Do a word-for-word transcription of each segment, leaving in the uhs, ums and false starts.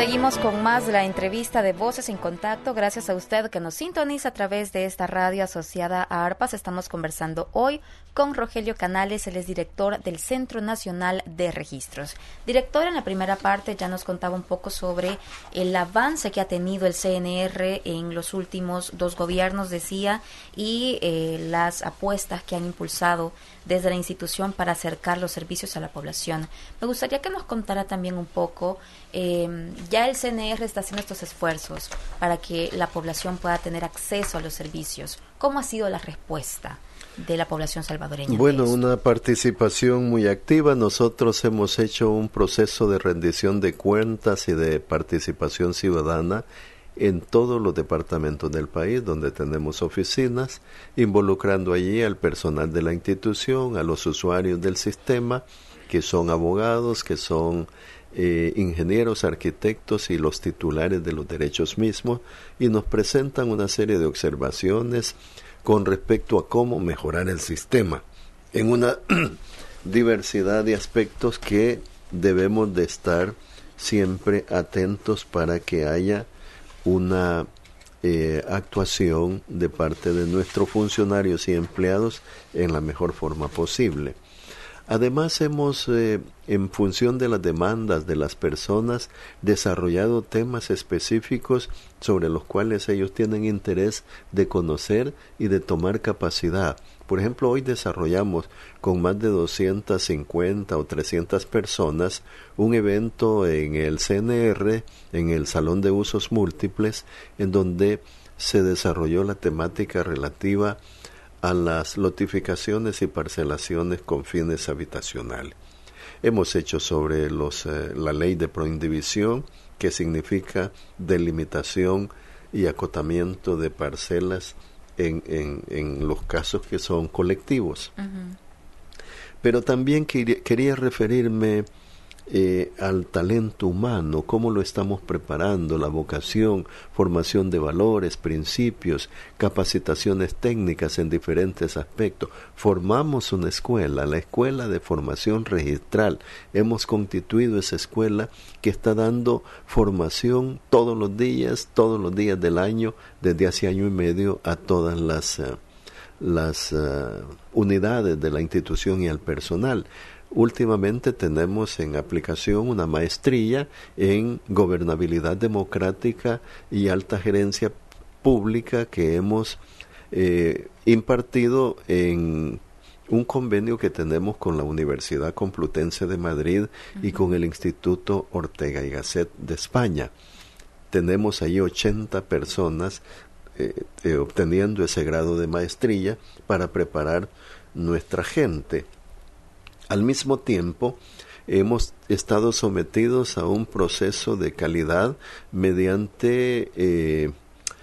Seguimos con más de la entrevista de Voces en Contacto. Gracias a usted que nos sintoniza a través de esta radio asociada a ARPAS. Estamos conversando hoy con Rogelio Canales, él es director del Centro Nacional de Registros. Director, en la primera parte ya nos contaba un poco sobre el avance que ha tenido el C N R en los últimos dos gobiernos, decía, y eh, las apuestas que han impulsado desde la institución para acercar los servicios a la población. Me gustaría que nos contara también un poco, eh, ya el C N R está haciendo estos esfuerzos para que la población pueda tener acceso a los servicios. ¿Cómo ha sido la respuesta de la población salvadoreña? Bueno, una participación muy activa. Nosotros hemos hecho un proceso de rendición de cuentas y de participación ciudadana en todos los departamentos del país donde tenemos oficinas, involucrando allí al personal de la institución, a los usuarios del sistema, que son abogados, que son eh, ingenieros, arquitectos y los titulares de los derechos mismos, y nos presentan una serie de observaciones con respecto a cómo mejorar el sistema en una diversidad de aspectos que debemos de estar siempre atentos para que haya una eh, actuación de parte de nuestros funcionarios y empleados en la mejor forma posible. Además, hemos, eh, en función de las demandas de las personas, desarrollado temas específicos sobre los cuales ellos tienen interés de conocer y de tomar capacidad. Por ejemplo, hoy desarrollamos con más de doscientas cincuenta o trescientas personas un evento en el C N R, en el Salón de Usos Múltiples, en donde se desarrolló la temática relativa a las lotificaciones y parcelaciones con fines habitacionales. Hemos hecho sobre los, eh, la ley de proindivisión, que significa delimitación y acotamiento de parcelas en, en, en los casos que son colectivos. Uh-huh. Pero también quería, quería referirme Eh, al talento humano, cómo lo estamos preparando, la vocación, formación de valores, principios, capacitaciones técnicas en diferentes aspectos. Formamos una escuela, la Escuela de Formación Registral. Hemos constituido esa escuela que está dando formación todos los días, todos los días del año, desde hace año y medio, a todas las, uh, las uh, unidades de la institución y al personal. Últimamente tenemos en aplicación una maestría en gobernabilidad democrática y alta gerencia pública que hemos eh, impartido en un convenio que tenemos con la Universidad Complutense de Madrid uh-huh. y con el Instituto Ortega y Gasset de España. Tenemos ahí ochenta personas eh, eh, obteniendo ese grado de maestría para preparar nuestra gente. Al mismo tiempo, hemos estado sometidos a un proceso de calidad mediante eh,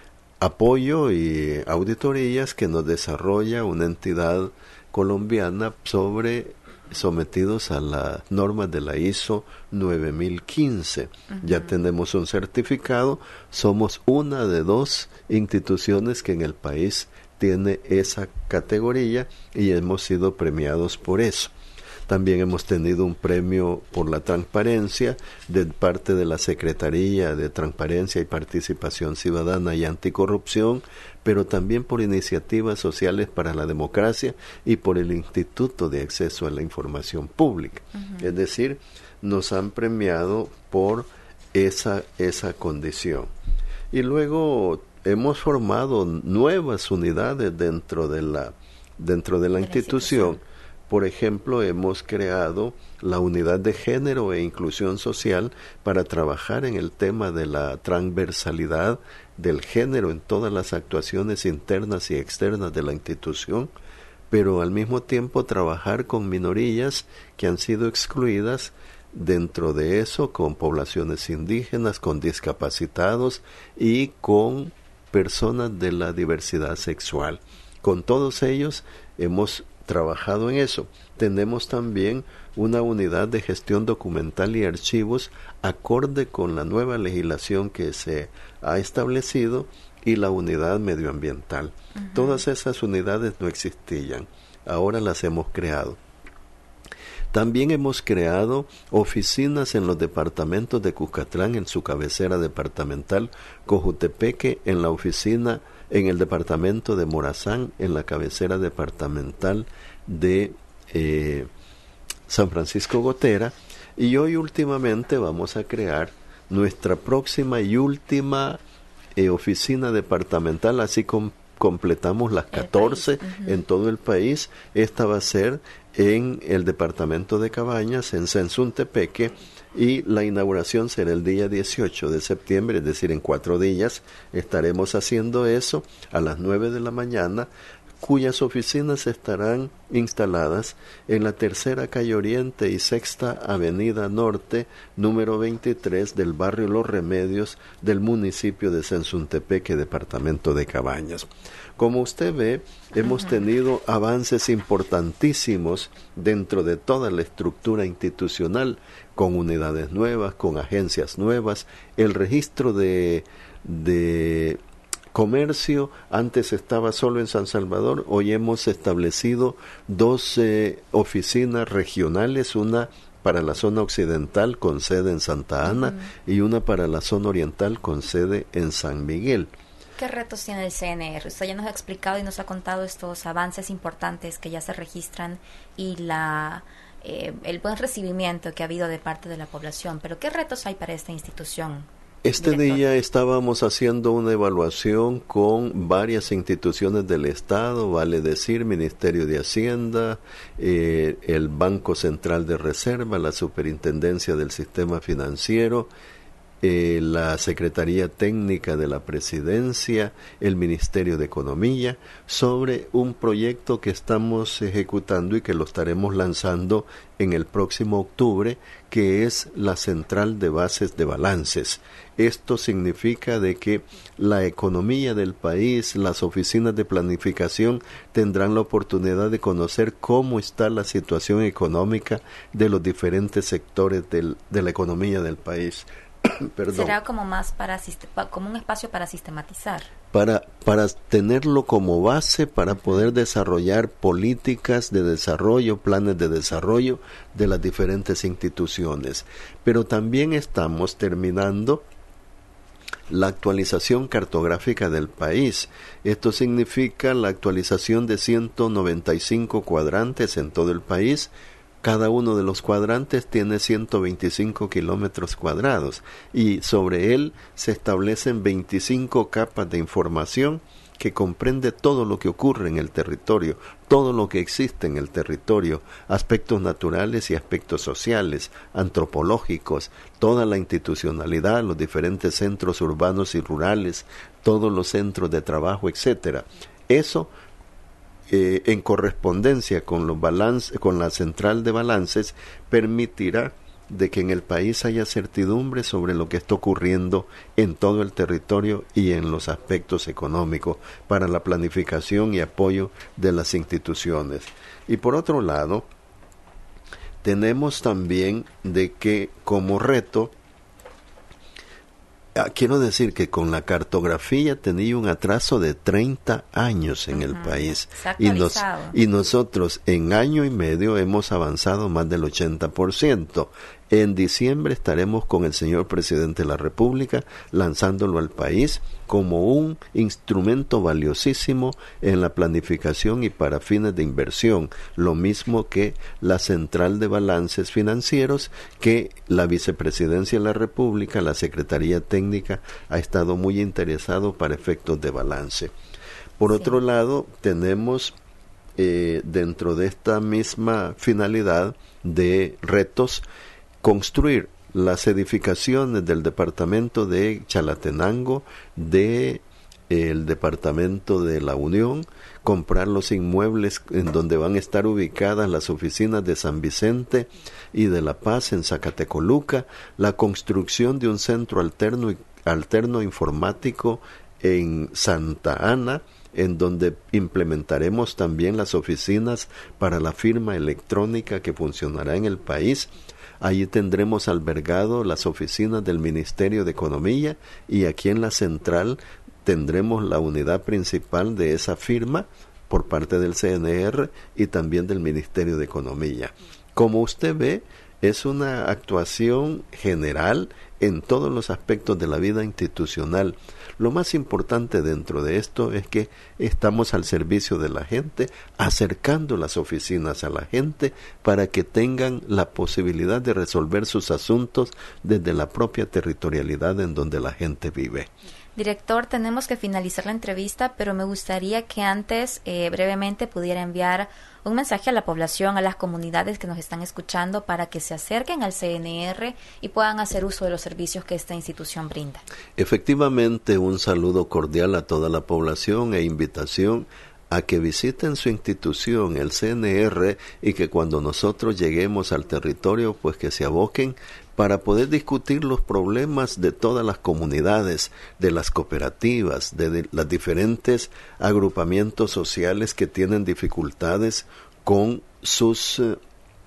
apoyo y auditorías que nos desarrolla una entidad colombiana sobre sometidos a las normas de la I S O nueve mil quince. Uh-huh. Ya tenemos un certificado, somos una de dos instituciones que en el país tiene esa categoría y hemos sido premiados por eso. También hemos tenido un premio por la transparencia de parte de la Secretaría de Transparencia y Participación Ciudadana y Anticorrupción, pero también por Iniciativas Sociales para la Democracia y por el Instituto de Acceso a la Información Pública. Uh-huh. Es decir, nos han premiado por esa, esa condición. Y luego hemos formado nuevas unidades dentro de la, dentro de la institución. Por ejemplo, hemos creado la unidad de género e inclusión social para trabajar en el tema de la transversalidad del género en todas las actuaciones internas y externas de la institución, pero al mismo tiempo trabajar con minorías que han sido excluidas, dentro de eso con poblaciones indígenas, con discapacitados y con personas de la diversidad sexual. Con todos ellos hemos trabajado en eso. Tenemos también una unidad de gestión documental y archivos acorde con la nueva legislación que se ha establecido y la unidad medioambiental. Uh-huh. Todas esas unidades no existían, ahora las hemos creado. También hemos creado oficinas en los departamentos de Cuscatlán, en su cabecera departamental, Cojutepeque, en la oficina, en el departamento de Morazán, en la cabecera departamental de eh, San Francisco Gotera, y hoy últimamente vamos a crear nuestra próxima y última eh, oficina departamental, así como completamos las catorce uh-huh. en todo el país. Esta va a ser en el departamento de Cabañas, en Sensuntepeque, y la inauguración será el día dieciocho de septiembre, es decir, en cuatro días estaremos haciendo eso a las nueve de la mañana, cuyas oficinas estarán instaladas en la tercera calle Oriente y sexta avenida Norte, número veintitrés del barrio Los Remedios del municipio de Sensuntepeque, departamento de Cabañas. Como usted ve, hemos tenido avances importantísimos dentro de toda la estructura institucional, con unidades nuevas, con agencias nuevas, el registro de de comercio antes estaba solo en San Salvador, hoy hemos establecido dos eh, oficinas regionales, una para la zona occidental con sede en Santa Ana uh-huh. y una para la zona oriental con sede en San Miguel. ¿Qué retos tiene el C N R? Usted ya nos ha explicado y nos ha contado estos avances importantes que ya se registran y la eh, el buen recibimiento que ha habido de parte de la población, pero ¿qué retos hay para esta institución? Este Director. Día estábamos haciendo una evaluación con varias instituciones del Estado, vale decir, Ministerio de Hacienda, eh, el Banco Central de Reserva, la Superintendencia del Sistema Financiero, eh, la Secretaría Técnica de la Presidencia, el Ministerio de Economía, sobre un proyecto que estamos ejecutando y que lo estaremos lanzando en el próximo octubre, que es la Central de Bases de Balances. Esto significa de que la economía del país, las oficinas de planificación tendrán la oportunidad de conocer cómo está la situación económica de los diferentes sectores del, de la economía del país. Perdón. Será como más para como un espacio para sistematizar. Para, para tenerlo como base para poder desarrollar políticas de desarrollo, planes de desarrollo de las diferentes instituciones. Pero también estamos terminando la actualización cartográfica del país. Esto significa la actualización de ciento noventa y cinco cuadrantes en todo el país. Cada uno de los cuadrantes tiene ciento veinticinco kilómetros cuadrados y sobre él se establecen veinticinco capas de información que comprende todo lo que ocurre en el territorio, todo lo que existe en el territorio, aspectos naturales y aspectos sociales, antropológicos, toda la institucionalidad, los diferentes centros urbanos y rurales, todos los centros de trabajo, etcétera. Eso Eh, en correspondencia con los balance, con la central de balances, permitirá de que en el país haya certidumbre sobre lo que está ocurriendo en todo el territorio y en los aspectos económicos para la planificación y apoyo de las instituciones. Y por otro lado, tenemos también de que como reto, quiero decir que con la cartografía tenía un atraso de treinta años en uh-huh. el país y, nos, y nosotros en año y medio hemos avanzado más del ochenta por ciento. En diciembre estaremos con el señor presidente de la República lanzándolo al país como un instrumento valiosísimo en la planificación y para fines de inversión, lo mismo que la Central de Balances Financieros, que la Vicepresidencia de la República, la Secretaría Técnica, ha estado muy interesado para efectos de balance. Por sí. otro lado, tenemos eh, dentro de esta misma finalidad de retos, construir las edificaciones del departamento de Chalatenango, de eh, el departamento de La Unión, comprar los inmuebles en donde van a estar ubicadas las oficinas de San Vicente y de La Paz en Zacatecoluca, la construcción de un centro alterno, alterno informático en Santa Ana, en donde implementaremos también las oficinas para la firma electrónica que funcionará en el país. Allí tendremos albergado las oficinas del Ministerio de Economía y aquí en la central tendremos la unidad principal de esa firma por parte del C N R y también del Ministerio de Economía. Como usted ve, es una actuación general en todos los aspectos de la vida institucional. Lo más importante dentro de esto es que estamos al servicio de la gente, acercando las oficinas a la gente para que tengan la posibilidad de resolver sus asuntos desde la propia territorialidad en donde la gente vive. Director, tenemos que finalizar la entrevista, pero me gustaría que antes eh, brevemente pudiera enviar un mensaje a la población, a las comunidades que nos están escuchando, para que se acerquen al C N R y puedan hacer uso de los servicios que esta institución brinda. Efectivamente, un saludo cordial a toda la población e invitación a que visiten su institución, el C N R, y que cuando nosotros lleguemos al territorio, pues que se aboquen para poder discutir los problemas de todas las comunidades, de las cooperativas, de, de los diferentes agrupamientos sociales que tienen dificultades con sus eh,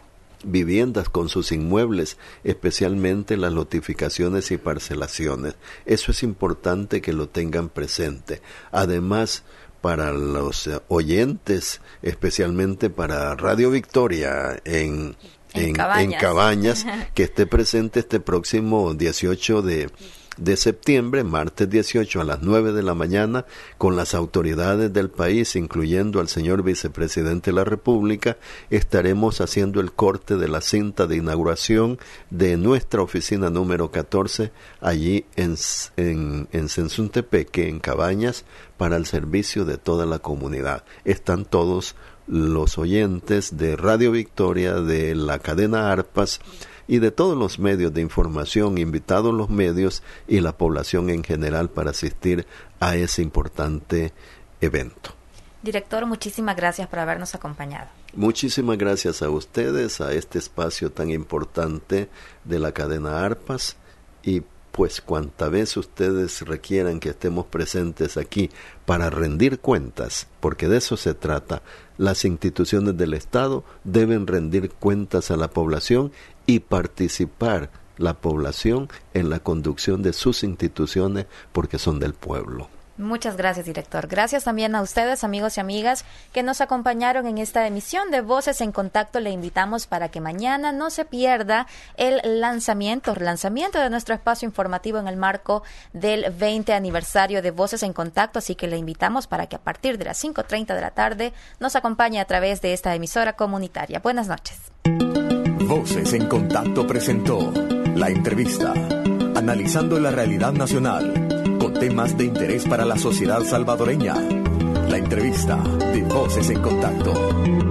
viviendas, con sus inmuebles, especialmente las lotificaciones y parcelaciones. Eso es importante que lo tengan presente. Además, para los eh, oyentes, especialmente para Radio Victoria en En, en, Cabañas. en Cabañas, que esté presente este próximo dieciocho de, de septiembre, martes dieciocho a las nueve de la mañana, con las autoridades del país, incluyendo al señor vicepresidente de la República. Estaremos haciendo el corte de la cinta de inauguración de nuestra oficina número catorce, allí en, en, en Sensuntepeque, en Cabañas, para el servicio de toda la comunidad. Están todos los oyentes de Radio Victoria, de la cadena Arpas y de todos los medios de información, invitados los medios y la población en general para asistir a ese importante evento. Director, muchísimas gracias por habernos acompañado. Muchísimas gracias a ustedes, a este espacio tan importante de la cadena Arpas, y pues cuanta vez ustedes requieran que estemos presentes aquí para rendir cuentas, porque de eso se trata. Las instituciones del Estado deben rendir cuentas a la población y participar la población en la conducción de sus instituciones, porque son del pueblo. Muchas gracias, director. Gracias también a ustedes, amigos y amigas, que nos acompañaron en esta emisión de Voces en Contacto. Le invitamos para que mañana no se pierda el lanzamiento, lanzamiento de nuestro espacio informativo en el marco del veinte aniversario de Voces en Contacto. Así que le invitamos para que a partir de las cinco treinta de la tarde nos acompañe a través de esta emisora comunitaria. Buenas noches. Voces en Contacto presentó la entrevista, analizando la realidad nacional con temas de interés para la sociedad salvadoreña. La entrevista de Voces en Contacto.